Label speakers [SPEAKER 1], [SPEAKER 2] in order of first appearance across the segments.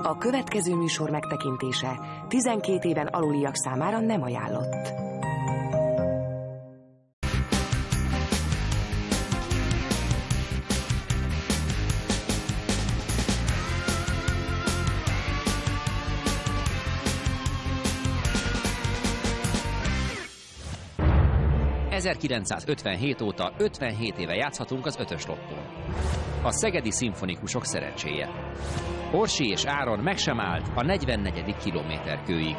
[SPEAKER 1] A következő műsor megtekintése 12 éven aluliak számára nem ajánlott.
[SPEAKER 2] ...1957 óta 57 éve játszhatunk az ötös lottón. A szegedi szimfonikusok szerencséje. Orsi és Áron meg sem állt a 44. kilométerkőig.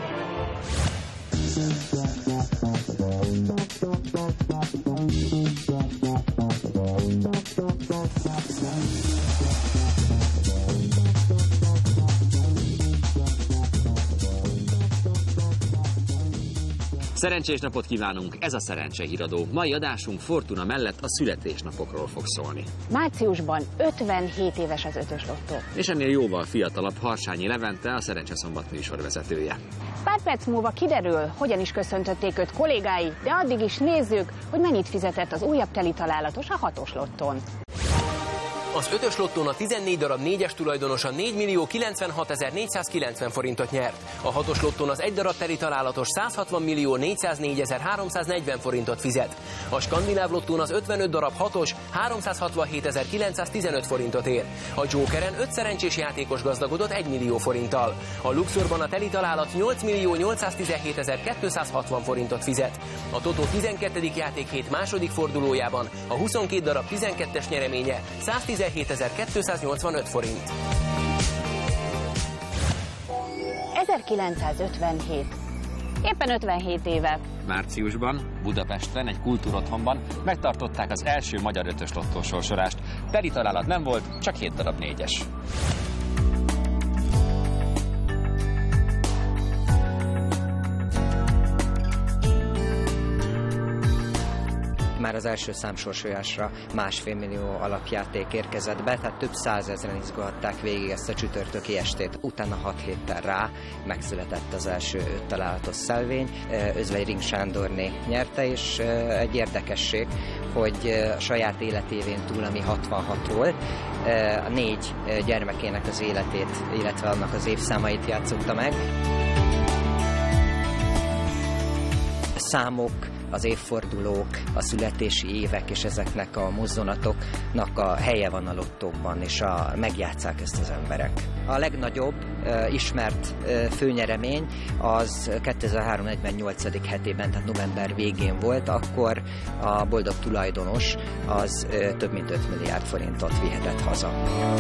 [SPEAKER 2] Szerencsés napot kívánunk, ez a Szerencsehíradó. Mai adásunk Fortuna mellett a születésnapokról fog szólni.
[SPEAKER 3] Márciusban 57 éves az ötös lottó.
[SPEAKER 2] És ennél jóval fiatalabb Harsányi Levente, a Szerencseszombat műsorvezetője.
[SPEAKER 3] Pár perc múlva kiderül, hogyan is köszöntötték őt kollégái, de addig is nézzük, hogy mennyit fizetett az újabb teli találatos a hatos lottón.
[SPEAKER 4] Az ötös lottón a 14 darab 4-es tulajdonosa 4.096.490 forintot nyert. A hatos lottón az egy darab teli találatos 160.404.340 forintot fizet. A skandináv lottón az 55 darab hatos 367.915 forintot ér. A Jokeren 5 szerencsés játékos gazdagodott 1 millió forinttal. A Luxorban a teli találat 8.817.260 forintot fizet. A Totó 12. játékhét második fordulójában a 22 darab 12-es nyereménye 117.285 forint.
[SPEAKER 3] 1957. Éppen 57 éve.
[SPEAKER 2] Márciusban Budapesten egy kultúrotthonban megtartották az első magyar ötös lottó sorsolást. Teli találat nem volt, csak 7 darab 4-es.
[SPEAKER 5] Már az első számsorsolásra 1,5 millió alapjáték érkezett be, tehát több százezren izgatták végig ezt a csütörtöki estét. Utána 6 héttel rá megszületett az első 5 találatos szelvény. Özvegy Ring Sándorné nyerte, és egy érdekesség, hogy a saját életévén túl, ami 66 volt, a 4 gyermekének az életét, illetve annak az évszámait játszotta meg. A számok, az évfordulók, a születési évek és ezeknek a mozzanatoknak a helye van a lottóban, és megjátsszák ezt az emberek. A legnagyobb ismert főnyeremény az 2003. 48. hetében, tehát november végén volt, akkor a boldog tulajdonos az több mint 5 milliárd forintot vihetett haza.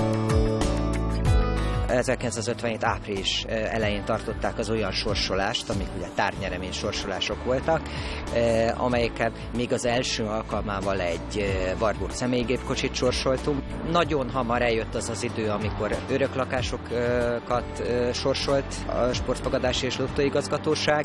[SPEAKER 5] 1957. április elején tartották az olyan sorsolást, amik ugye tárnyeremény sorsolások voltak, amelyeket még az első alkalmával egy Warburg személygépkocsit sorsoltunk. Nagyon hamar eljött az az idő, amikor öröklakásokat sorsolt a Sportfogadási és Lottóigazgatóság.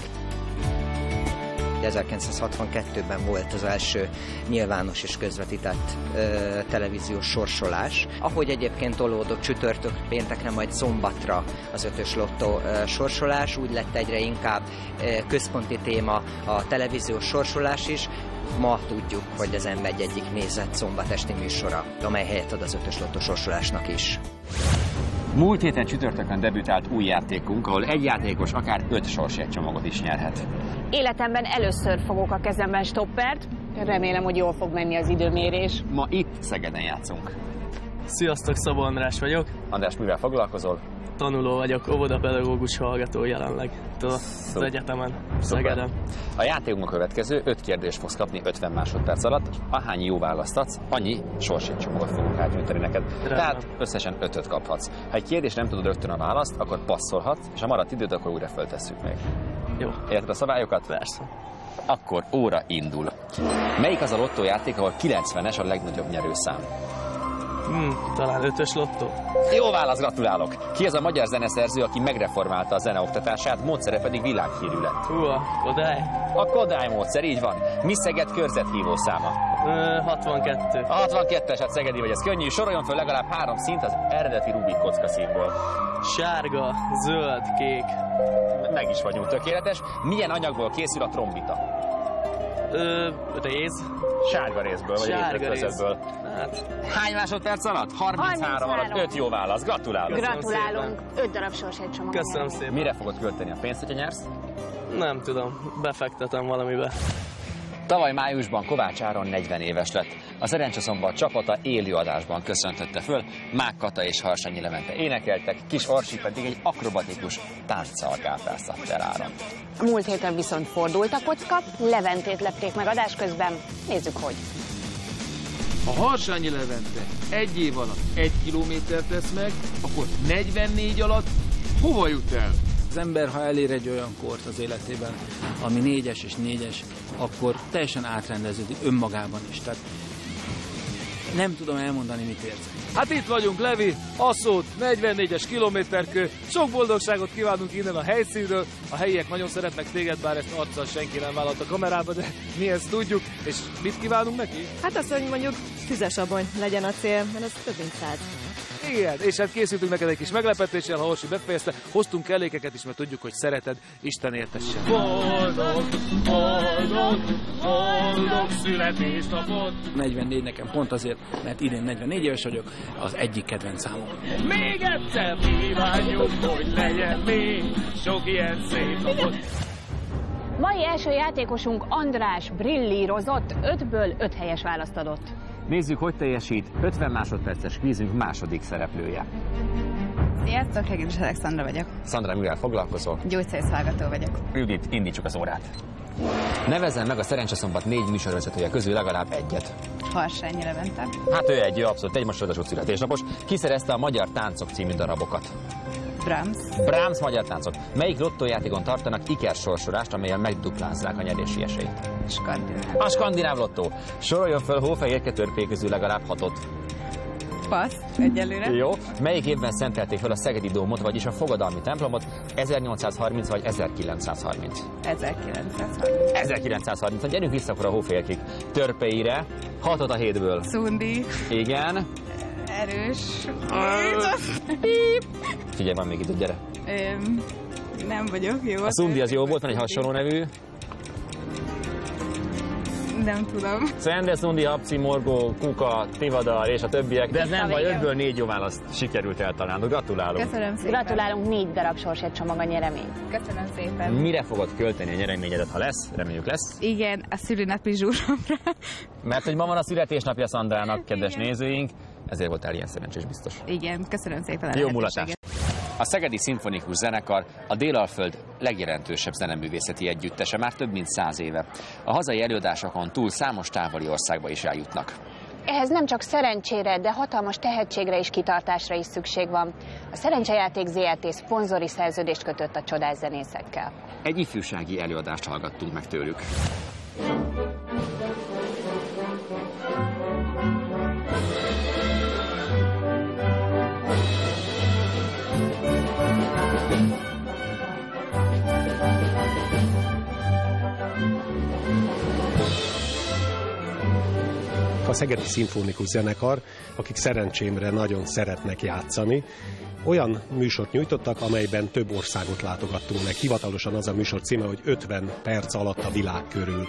[SPEAKER 5] 1962-ben volt az első nyilvános és közvetített televíziós sorsolás. Ahogy egyébként tolódott csütörtök, péntekre, majd szombatra az ötös lottó sorsolás, úgy lett egyre inkább központi téma a televíziós sorsolás is. Ma tudjuk, hogy ez M1 egyik nézett szombatesti műsora, amely helyet ad az ötös lottó sorsolásnak is.
[SPEAKER 2] Múlt héten csütörtökön debütált új játékunk, ahol egy játékos akár 5 sorsjegycsomagot is nyerhet.
[SPEAKER 3] Életemben először fogok a kezemben stoppert. Remélem, hogy jól fog menni az időmérés.
[SPEAKER 2] Ma itt Szegeden játszunk.
[SPEAKER 6] Sziasztok, Szabó András vagyok.
[SPEAKER 2] András, mivel foglalkozol?
[SPEAKER 6] Tanuló vagyok, óvodapedagógus hallgató jelenleg az egyetemen, Szegeden.
[SPEAKER 2] A játékunk a következő, 5 kérdést fogsz kapni 50 másodperc alatt. Ahány jó választ adsz, annyi sorsjegycsomagot fogunk átnyújtani neked.
[SPEAKER 6] Rendben.
[SPEAKER 2] Tehát összesen 5-öt kaphatsz. Ha egy kérdés nem tudod rögtön a választ, akkor passzolhatsz, és ha maradt időt, akkor újra föltesszük még.
[SPEAKER 6] Jó.
[SPEAKER 2] Érted a szabályokat?
[SPEAKER 6] Persze.
[SPEAKER 2] Akkor óra indul. Melyik az a lottójáték, ahol 90-es a legnagyobb nyerőszám?
[SPEAKER 6] Talán ötös lottó.
[SPEAKER 2] Jó válasz, gratulálok! Ki az a magyar zeneszerző, aki megreformálta a zeneoktatását, módszere pedig világhírű lett?
[SPEAKER 6] A Kodály.
[SPEAKER 2] A Kodály módszer, így van. Mi Szeged körzethívó száma?
[SPEAKER 6] 62.
[SPEAKER 2] A 62-es, hát szegedi vagy, ez könnyű. Soroljon föl legalább 3 szint az eredeti Rubik kocka színból.
[SPEAKER 6] Sárga, zöld, kék.
[SPEAKER 2] Meg is vagyunk, tökéletes. Milyen anyagból készül a trombita?
[SPEAKER 6] Réz.
[SPEAKER 2] Sárga részből, vagy
[SPEAKER 6] Sárga réz.
[SPEAKER 2] közöttből.
[SPEAKER 6] Hát,
[SPEAKER 2] Hány másodperc alatt? 33 alatt 5 jó válasz. Gratulálok.
[SPEAKER 3] Gratulálunk, 5 darab sorsegycsomag.
[SPEAKER 6] köszönöm szépen.
[SPEAKER 2] Mire fogod költeni a pénzt, hogyha nyersz?
[SPEAKER 6] Nem tudom, befektetem valamibe.
[SPEAKER 2] Tavaly májusban Kovács Áron 40 éves lett. A Szerencseszombat csapata élő adásban köszöntötte föl, Mák Kata és Harsányi Levente énekeltek, Kis Orsi pedig egy akrobatikus tánccal kápráztatta el Áron.
[SPEAKER 3] A múlt héten viszont fordult a kocka, Leventét lepték meg adás közben. Nézzük, hogy.
[SPEAKER 7] Ha Harsányi Levente 1 év alatt 1 kilométert tesz meg, akkor 44 alatt hova jut el?
[SPEAKER 8] Az ember, ha elér egy olyan kort az életében, ami 4-es és 4-es, akkor teljesen átrendeződik önmagában is. Tehát nem tudom elmondani, mit érzek.
[SPEAKER 7] Hát itt vagyunk, Levi, Asszót, 44-es kilométerkő. Sok boldogságot kívánunk innen a helyszínről. A helyiek nagyon szeretnek téged, bár ezt arccal senki nem vállalt a kamerába, de mi ezt tudjuk. És mit kívánunk neki?
[SPEAKER 9] Hát azt, hogy mondjuk tüzes abony legyen a cél, mert az több mint 100.
[SPEAKER 7] Igen, és hát készültünk neked egy kis meglepetéssel, ha Orsi befejezte. Hoztunk kellékeket is, mert tudjuk, hogy szereted, Isten értesse. Boldog, boldog, boldog születésnapot!
[SPEAKER 8] 44 nekem pont azért, mert idén 44 éves vagyok, az egyik kedvenc számom.
[SPEAKER 7] Még egyszer kívánjuk, hogy legyen még sok ilyen szép napot!
[SPEAKER 3] Mai első játékosunk András brillírozott, 5-ből 5 helyes választ adott.
[SPEAKER 2] Nézzük, hogy teljesít 50 másodperces kvízünk második szereplője.
[SPEAKER 9] Sziasztok, Hegedűs Alexandra vagyok.
[SPEAKER 2] Szandra, mivel foglalkozol?
[SPEAKER 9] Gyógyszerszolgáltató vagyok.
[SPEAKER 2] Judit, indítsuk az órát. Nevezzen meg a Szerencseszombat 4 műsorvezetője közül legalább egyet.
[SPEAKER 9] Harsányi Levente.
[SPEAKER 2] Hát ő egy, abszolút egy most születésnapos. Ki szerezte a Magyar Táncok című darabokat?
[SPEAKER 9] Brahms.
[SPEAKER 2] Brahms magyar táncok. Melyik lottójátékon tartanak ikersorsolást, amelyen megduplázzák a nyerési esélyt?
[SPEAKER 9] Skandináv.
[SPEAKER 2] A skandináv lottó. Soroljon fel hófehérke törpé közül legalább 6-ot.
[SPEAKER 9] Passz, egyelőre.
[SPEAKER 2] Jó. Melyik évben szentelték fel a Szegedi Dómot, vagyis a Fogadalmi templomot? 1830 vagy 1930?
[SPEAKER 9] 1930.
[SPEAKER 2] 1930. Gyerünk vissza akkor a hófehérkék törpeire. 6-ot a 7-ből.
[SPEAKER 9] Szundi.
[SPEAKER 2] Igen.
[SPEAKER 9] Erős.
[SPEAKER 2] Figyelj, van még itt, gyere.
[SPEAKER 9] Nem vagyok, jó.
[SPEAKER 2] A Szundi az jó volt, van egy hasonló nevű.
[SPEAKER 9] Nem tudom.
[SPEAKER 2] Szende, Szundi, Habci, Morgó, Kuka, Tivadar és a többiek, de ez nem baj, 5-ből 4 jó választ sikerült eltalálnod. Gratulálunk!
[SPEAKER 9] Köszönöm szépen.
[SPEAKER 3] Gratulálunk, 4 darab sorsegycsomag a nyeremény.
[SPEAKER 9] Köszönöm szépen.
[SPEAKER 2] Mire fogod költeni a nyereményedet, ha lesz? Reméljük lesz.
[SPEAKER 9] Igen, a szülinapi zsúromra.
[SPEAKER 2] Mert hogy ma van a születésnapja Szandrának, kedves nézőink, ezért voltál ilyen szerencsés biztos.
[SPEAKER 9] Igen, köszönöm szépen a
[SPEAKER 2] Jó
[SPEAKER 9] lehetőséget.
[SPEAKER 2] mulatás! A Szegedi Szimfonikus Zenekar a Délalföld legjelentősebb zeneművészeti együttese már több mint 100 éve. A hazai előadásokon túl számos távoli országba is eljutnak.
[SPEAKER 3] Ehhez nem csak szerencsére, de hatalmas tehetségre és kitartásra is szükség van. A Szerencsejáték Zrt. Szponzori szerződést kötött a csodás zenészekkel.
[SPEAKER 2] Egy ifjúsági előadást hallgattunk meg tőlük.
[SPEAKER 10] A Szegedi Szimfonikus Zenekar, akik szerencsémre nagyon szeretnek játszani, olyan műsort nyújtottak, amelyben több országot látogattunk meg. Hivatalosan az a műsor címe, hogy 50 perc alatt a világ körül.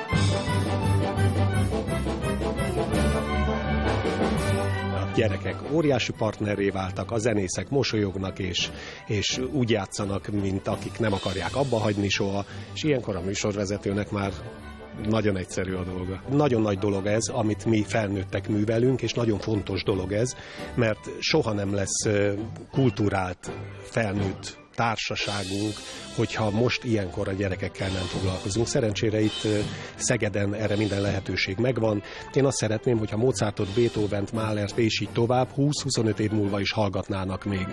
[SPEAKER 10] A gyerekek óriási partnerré váltak, a zenészek mosolyognak és úgy játszanak, mint akik nem akarják abba hagyni soha, és ilyenkor a műsorvezetőnek már nagyon egyszerű a dolga. Nagyon nagy dolog ez, amit mi felnőttek művelünk, és nagyon fontos dolog ez, mert soha nem lesz kulturált, felnőtt társaságunk, hogyha most ilyenkor a gyerekekkel nem foglalkozunk. Szerencsére itt Szegeden erre minden lehetőség megvan. Én azt szeretném, hogyha Mozartot, Beethovent, Mahlert és így tovább 20-25 év múlva is hallgatnának még.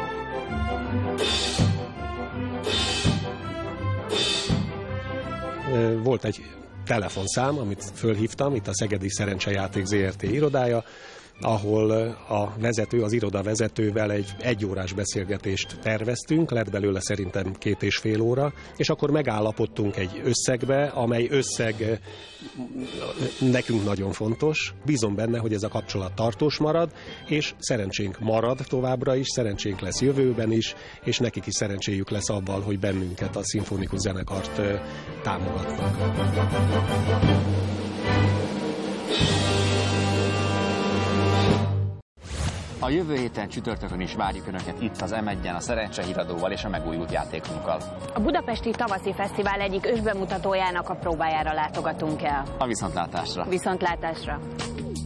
[SPEAKER 10] Volt egy telefonszám, amit fölhívtam, itt a Szegedi Szerencsejáték Zrt. Irodája, ahol a vezető, az iroda vezetővel egy egyórás beszélgetést terveztünk, lett belőle szerintem 2,5 óra, és akkor megállapodtunk egy összegbe, amely összeg nekünk nagyon fontos. Bízom benne, hogy ez a kapcsolat tartós marad, és szerencsénk marad továbbra is, szerencsénk lesz jövőben is, és nekik is szerencséjük lesz abban, hogy bennünket, a szimfonikus zenekart támogatnak.
[SPEAKER 2] A jövő héten csütörtökön is várjuk Önöket itt az M1-en a Szerencsehíradóval és a megújult játékunkkal.
[SPEAKER 3] A Budapesti Tavaszi Fesztivál egyik ősbemutatójának a próbájára látogatunk el.
[SPEAKER 2] A viszontlátásra!
[SPEAKER 3] Viszontlátásra!